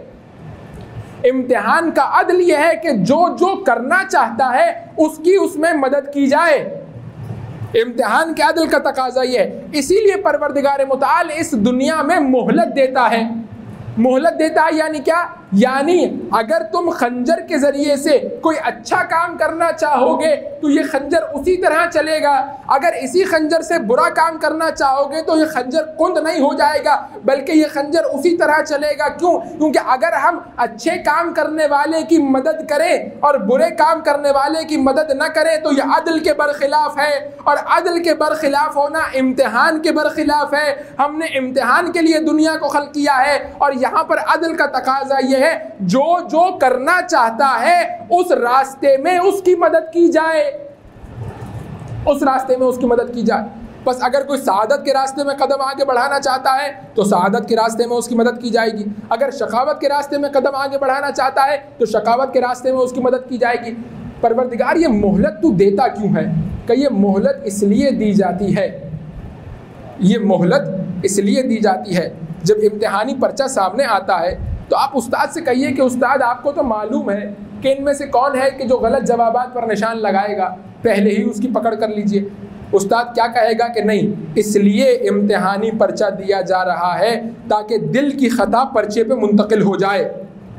इम्तिहान का अदल यह है कि जो जो करना चाहता है उसकी उसमें मदद की जाए। इम्तिहान के अदल का तकाजा ये है। इसीलिए परवरदिगार मुताल इस दुनिया में मोहलत देता है। मोहलत देता है यानी क्या? यानी अगर तुम खंजर के जरिए से कोई अच्छा काम करना चाहोगे तो ये खंजर उसी तरह चलेगा, अगर इसी खंजर से बुरा काम करना चाहोगे तो ये खंजर कुंद नहीं हो जाएगा, बल्कि ये खंजर उसी तरह चलेगा। क्यों? क्योंकि अगर हम अच्छे काम करने वाले की मदद करें और बुरे काम करने वाले की मदद न करें तो यह अदल के बरखिलाफ है, और अदल के बरखिलाफ होना इम्तिहान के बरखिलाफ है। हमने इम्तिहान के लिए दुनिया को खल्क किया है और यहाँ पर अदल का तकाजा यह है जो जो करना चाहता है उस रास्ते में उसकी मदद की जाए, उस रास्ते में उसकी मदद की जाए। बस अगर कोई सआदत के रास्ते में कदम आगे बढ़ाना चाहता है तो सआदत के रास्ते में उसकी मदद की जाएगी, अगर शकावत के रास्ते में कदम आगे बढ़ाना चाहता है तो शकावत के रास्ते में उसकी मदद की जाएगी। परवरदिगार ये मोहलत तू देता क्यों है? कि ये मोहलत इसलिए दी जाती है, ये मोहलत इसलिए दी जाती है जब इम्तिहानी पर्चा सामने आता है तो आप उस्ताद से कहिए कि उस्ताद आपको तो मालूम है कि इनमें से कौन है कि जो गलत जवाबात पर निशान लगाएगा, पहले ही उसकी पकड़ कर लीजिए। उस्ताद क्या कहेगा कि नहीं, इसलिए इम्तिहानी पर्चा दिया जा रहा है ताकि दिल की खता पर्चे पे मुंतकिल हो जाए,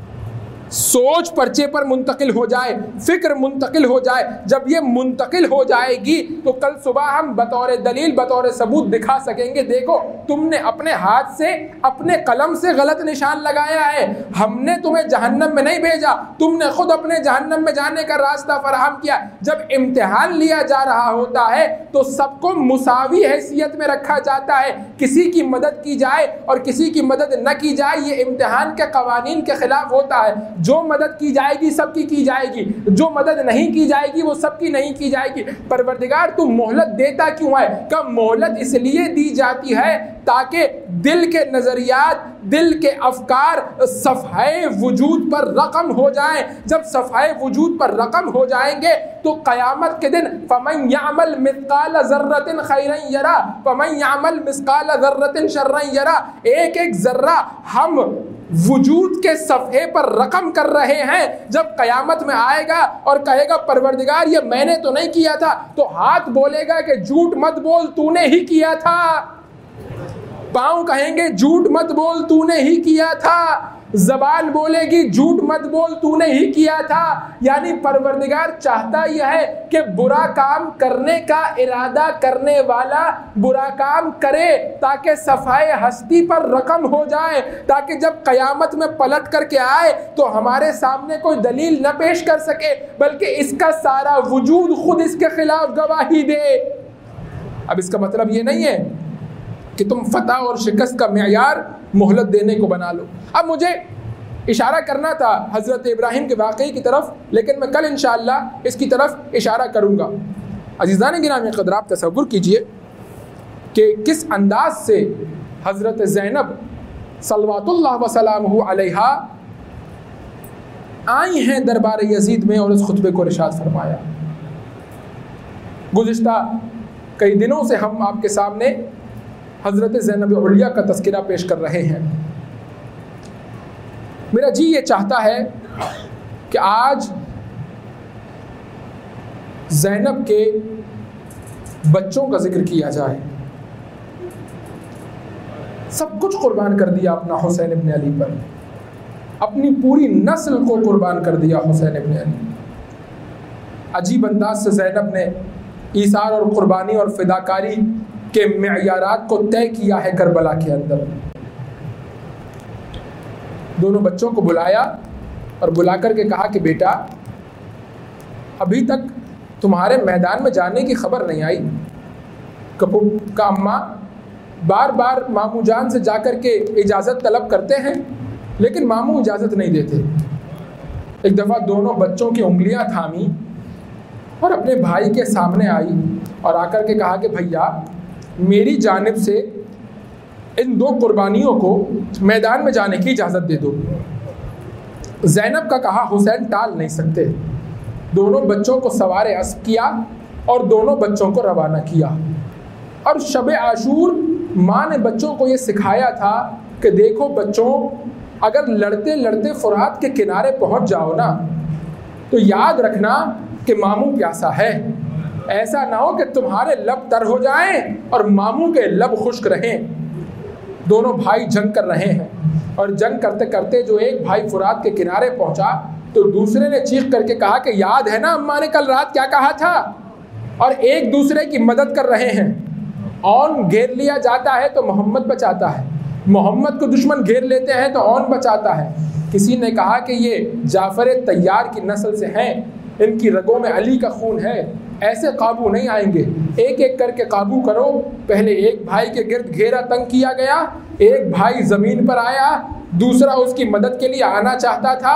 सोच पर्चे पर मुंतकिल हो जाए, फिक्र मुंतकिल हो जाए। जब ये मुंतकिल हो जाएगी तो कल सुबह हम बतौर दलील बतौर सबूत दिखा सकेंगे, देखो तुमने अपने हाथ से अपने कलम से गलत निशान लगाया है, हमने तुम्हें जहन्नम में नहीं भेजा, तुमने खुद अपने जहन्नम में जाने का रास्ता फराहम किया। जब इम्तिहान लिया जा रहा होता है तो सबको मुसावी हैसियत में रखा जाता है, किसी की मदद की जाए और किसी की मदद न की जाए ये इम्तिहान के कवानीन के खिलाफ होता है। जो मदद की जाएगी सबकी की जाएगी, जो मदद नहीं की जाएगी वो सबकी नहीं की जाएगी। परवरदिगार तू मोहलत देता क्यों है? कब मोहलत इसलिए दी जाती है ताकि दिल के नजरियात, दिल के अफकार सफ़ाए वजूद पर रकम हो जाएं। जब सफ़ाए वजूद पर रकम हो जाएंगे तो क़यामत के दिन फमन यअमल मिस्काल ज़र्रतिन खैरन यरा फमन यअमल मिस्काल ज़र्रतिन शर्रन यरा। एक एक जर्रा हम वजूद के सफ़े पर रकम कर रहे हैं। जब क़यामत में आएगा और कहेगा परवरदिगार ये मैंने तो नहीं किया था, तो हाथ बोलेगा कि झूठ मत बोल तूने ही किया था, पाँव कहेंगे झूठ मत बोल तूने ही किया था, ज़बान बोलेगी झूठ मत बोल तूने ही किया था। यानी परवरदिगार चाहता यह है कि बुरा काम करने का इरादा करने वाला बुरा काम करे ताकि सफाए हस्ती पर रकम हो जाए, ताकि जब क़यामत में पलट करके आए तो हमारे सामने कोई दलील न पेश कर सके बल्कि इसका सारा वजूद खुद इसके खिलाफ गवाही दे। अब इसका मतलब ये नहीं है कि तुम फतह और शिकस्त का मेयार मोहलत देने को बना लो। अब मुझे इशारा करना था हज़रत इब्राहिम के वाक़े की तरफ, लेकिन मैं कल इंशाअल्लाह इसकी तरफ इशारा करूँगा। अज़ीज़ान गिरामी क़दर, आप तसव्वुर कीजिए कि किस अंदाज से हज़रत ज़ैनब सल्लवातुल्लाह व सलामुहु अलैहा आई हैं दरबार यज़ीद में और इस खुतबे को इरशाद फरमाया। गुज़िश्ता कई दिनों से हम आपके सामने हज़रत ज़ैनब उलिया का तज़किरा पेश कर रहे हैं। मेरा जी ये चाहता है कि आज ज़ैनब के बच्चों का जिक्र किया जाए। सब कुछ कुर्बान कर दिया अपना हुसैन इब्न अली पर, अपनी पूरी नस्ल को कुर्बान कर दिया हुसैन इब्न अली। अजीब अंदाज से ज़ैनब ने ईसार और कुर्बानी और फिदाकारी के मेयारात को तय किया है करबला के अंदर। दोनों बच्चों को बुलाया और बुला कर के कहा कि बेटा अभी तक तुम्हारे मैदान में जाने की खबर नहीं आई। कपू का अम्मा बार बार मामू जान से जाकर के इजाज़त तलब करते हैं लेकिन मामू इजाज़त नहीं देते। एक दफ़ा दोनों बच्चों की उंगलियां थामी और अपने भाई के सामने आई और आकर के कहा कि भैया मेरी जानिब से इन दो कुर्बानियों को मैदान में जाने की इजाज़त दे दो। ज़ैनब का कहा हुसैन टाल नहीं सकते। दोनों बच्चों को सवारे अस्ब किया और दोनों बच्चों को रवाना किया। और शब आशूर माँ ने बच्चों को ये सिखाया था कि देखो बच्चों, अगर लड़ते लड़ते फुरात के किनारे पहुँच जाओ ना तो याद रखना कि मामू प्यासा है। ऐसा ना हो कि तुम्हारे लब तर हो जाएं और मामू के लब खुश्क रहें। दोनों भाई जंग कर रहे हैं और जंग करते करते जो एक भाई फुरात के किनारे पहुंचा तो दूसरे ने चीख करके कहा कि याद है ना अम्मा ने कल रात क्या कहा था। और एक दूसरे की मदद कर रहे हैं। औन घेर लिया जाता है तो मोहम्मद बचाता है, मोहम्मद को दुश्मन घेर लेते हैं तो औन बचाता है। किसी ने कहा कि ये जाफर तैयार की नस्ल से हैं, इनकी रगों में अली का खून है, ऐसे काबू नहीं आएंगे, एक एक करके काबू करो। पहले एक भाई के गिर्द घेरा तंग किया गया, एक भाई ज़मीन पर आया, दूसरा उसकी मदद के लिए आना चाहता था।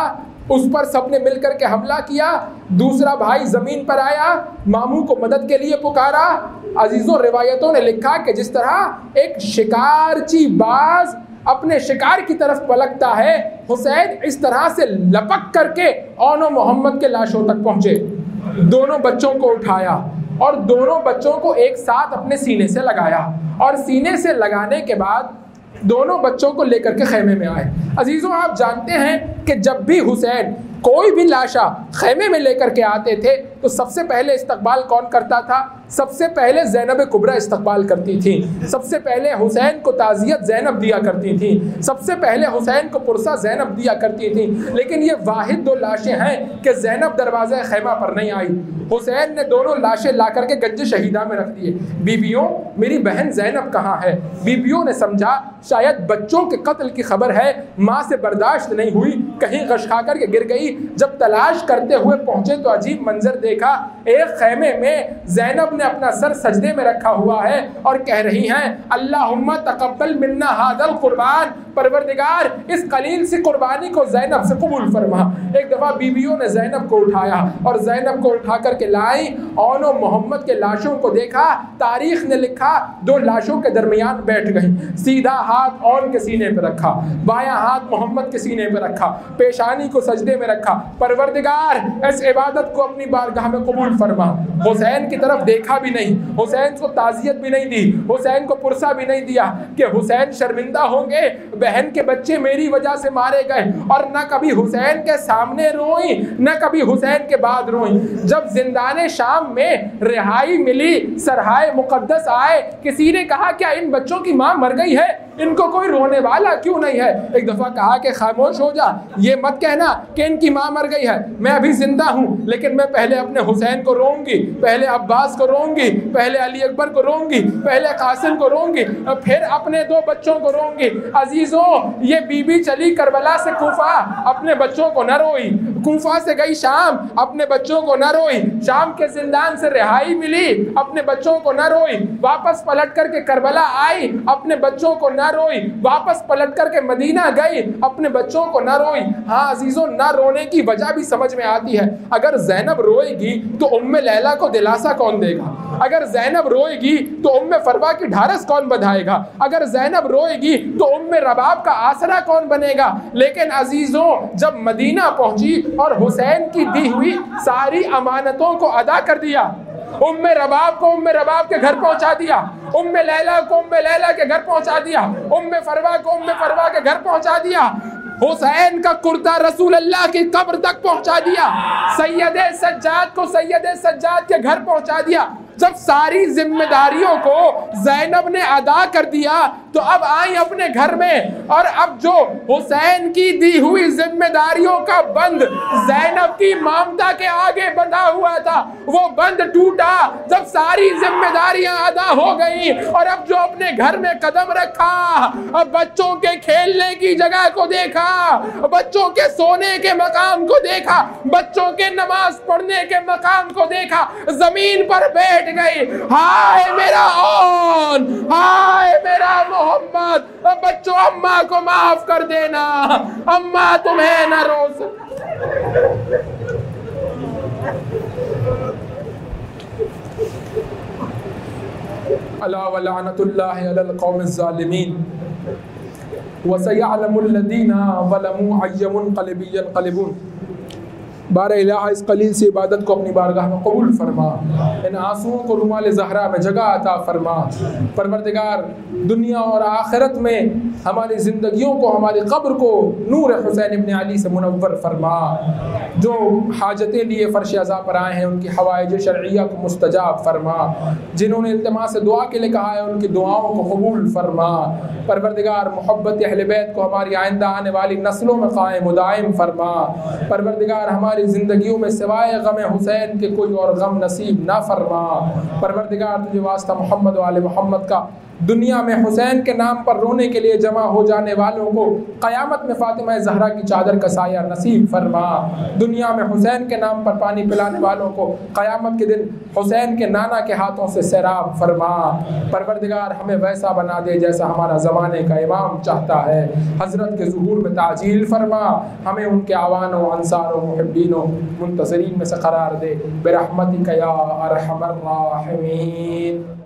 उस पर सबने मिलकर के हमला किया। दूसरा भाई जमीन पर आया, मामू को मदद के लिए पुकारा। अजीजों, रिवायतों ने लिखा कि जिस तरह एक शिकारची बाज अपने शिकार की तरफ पलकता है, हुसैन इस तरह से लपक करके औनो मोहम्मद के लाशों तक पहुंचे। दोनों बच्चों को उठाया और दोनों बच्चों को एक साथ अपने सीने से लगाया और सीने से लगाने के बाद दोनों बच्चों को लेकर के खैमे में आए। अजीजों, आप जानते हैं कि जब भी हुसैन कोई भी लाशा खैमे में लेकर के आते थे तो सबसे पहले इस्तकबाल कौन करता था? सबसे पहले ज़ैनब कुबरा इस्तकबाल करती थी। सबसे पहले हुसैन को ताज़ियत ज़ैनब दिया करती थी। सबसे पहले हुसैन को पुरसा ज़ैनब दिया करती थी। लेकिन ये वाहिद दो लाशें हैं कि ज़ैनब दरवाज़ा खैमा पर नहीं आई। हुसैन ने दोनों लाशें ला करके गंज शहीदा में रख दिए। बीबियों, मेरी बहन ज़ैनब कहाँ है? बीबियों ने समझा शायद बच्चों के कत्ल की खबर है, माँ से बर्दाश्त नहीं हुई, कहीं गश खा करके गिर गई। जब तलाश करते हुए पहुंचे तो अजीब मंजर देखा। एक खैमे में ज़ैनब ने अपना सर सजदे में रखा हुआ है और कह रही हैं, अल्लाहुम्मा तक़ब्बल मिन्ना हाज़ल कुर्बान, परवरदिगार इस कलील सी कुर्बानी को ज़ैनब से कबूल फरमा। एक दफ़ा बीबियों ने ज़ैनब को उठाया और ज़ैनब को उठा करके लाई। औनो मोहम्मद के लाशों को देखा। तारीख ने लिखा दो लाशों के दरमियान बैठ गई। सीधा हाथ औन के सीने पर रखा, बायां हाथ मोहम्मद के सीने पर रखा, पेशानी को सजदे में रखा। परवरदिगार इस इबादत को अपनी बारगाह में कबूल फरमा। हुसैन की तरफ देखा भी नहीं, हुसैन को ताज़ियत भी नहीं दी, हुसैन को पुरसा भी नहीं दिया कि हुसैन शर्मिंदा होंगे, बहन के बच्चे मेरी वजह से मारे गए। और न कभी हुसैन के सामने रोई, न कभी हुसैन के बाद रोई। जब जिंदाने शाम में रिहाई मिली, सरहाए मुकद्दस आए, किसी ने कहा क्या इन बच्चों की माँ मर गई है? इनको कोई रोने वाला क्यों नहीं है? एक दफ़ा कहा कि खामोश हो जा, ये मत कहना कि इनकी माँ मर गई है। मैं अभी जिंदा हूँ, लेकिन मैं पहले अपने हुसैन को रोऊंगी, पहले अब्बास को रोऊंगी, पहले अली अकबर को रोऊंगी, पहले कासिम को रोऊंगी, फिर अपने दो बच्चों को रोऊंगी। अजीजों, ये बीबी चली करबला से कूफा, अपने बच्चों को न रोई। कूफा से गई शाम, अपने बच्चों को न रोई। शाम के जिंदान से रिहाई मिली, अपने बच्चों को न रोई। वापस पलट करके करबला आई, अपने बच्चों को न रोई। वापस पलट करके मदीना गई, अपने बच्चों को न रोई। हाँ अजीजों, न रोने की वजह भी समझ में आती है। अगर ज़ैनब रोएगी तो उम्मे लैला को दिलासा कौन देगा? अगर ज़ैनब रोएगी तो उम्मे फरवा की ढारस कौन बधाएगा? अगर ज़ैनब रोएगी तो उम्मे रबाब का आसरा कौन बनेगा? लेकिन अजीजों, जब मदीना पहुंची और हुसैन की दी हुई सारी अमानतों को अदा कर दिया, उम्मे रबाब को उम्मे रबाब के घर पहुंचा दिया, उम्मे लैला को उम्मे लैला के घर पहुंचा दिया, उम्मे फरवा को उम्मे फरवा के घर पहुंचा दिया, हुसैन का कुर्ता रसूल अल्लाह की कब्र तक पहुंचा दिया, सैयदे सज्जाद को सैयदे सज्जाद के घर पहुंचा दिया। जब सारी जिम्मेदारियों को ज़ैनब ने अदा कर दिया तो अब आई अपने घर में, और अब जो हुसैन की दी हुई जिम्मेदारियों का बंद ज़ैनब की ममता के आगे बंधा हुआ था, वो बंद टूटा जब सारी जिम्मेदारियां अदा हो गई। और अब जो अपने घर में कदम रखा, अब बच्चों के खेलने की जगह को देखा, बच्चों के सोने के मकाम को देखा, बच्चों के नमाज पढ़ने के मकाम को देखा, जमीन पर बैठ गई। हाय मेरा ओन, हाय मेरा मोहम्मद, बच्चों अम्मा को माफ कर देना, अम्मा तुम्हें न रोज। अला व लानतुल्लाहि अलल कौमिज़ ज़ालिमीन व सयअलमुल लज़ीना ज़लमू अय्य मुनक़लिबिन यनक़लिबून। बारह इलाहा इस कलील से इबादत को अपनी बारगाह में कबूल फरमा, इन आंसुओं को रुमाल ज़हरा में जगह अता फरमा। परवरदिगार, दुनिया और आखिरत में हमारी ज़िंदगियों को, हमारी कब्र को नूर हुसैन इब्न अली से मुनव्वर फरमा। जो हाजतें लिए फ़र्श अज़ा पर आए हैं उनकी हवाइज शरइया को मुस्तजाब फरमा। जिन्होंने इल्तिमास से दुआ के लिए कहा है उनकी दुआओं को कबूल फरमा। परवरदिगार, मोहब्बत अहले बैत को हमारी आइंदा आने वाली नस्लों में कायम दायम फरमा। परवरदिगार, हमारी जिंदगियों में सिवाय गम हुसैन के कोई और गम नसीब ना फरमा। परवरदिगार, तुझे वास्ता मोहम्मद वाले मोहम्मद का दुनिया में हुसैन के नाम पर रोने के लिए जमा हो जाने वालों को क़यामत में फ़ातिमा ज़हरा की चादर का साया नसीब फरमा। दुनिया में हुसैन के नाम पर पानी पिलाने वालों को क़यामत के दिन हुसैन के नाना के हाथों से सैराब फरमा। परवरदिगार हमें वैसा बना दे जैसा हमारा ज़माने का इमाम चाहता है। हज़रत के ज़ुहूर में ताजील फरमा, हमें उनके आवानों अंसारों मुहिब्बीनों मुंतज़रीन में से करार दे। बिरहमतिक या अरहमर राहिमीन।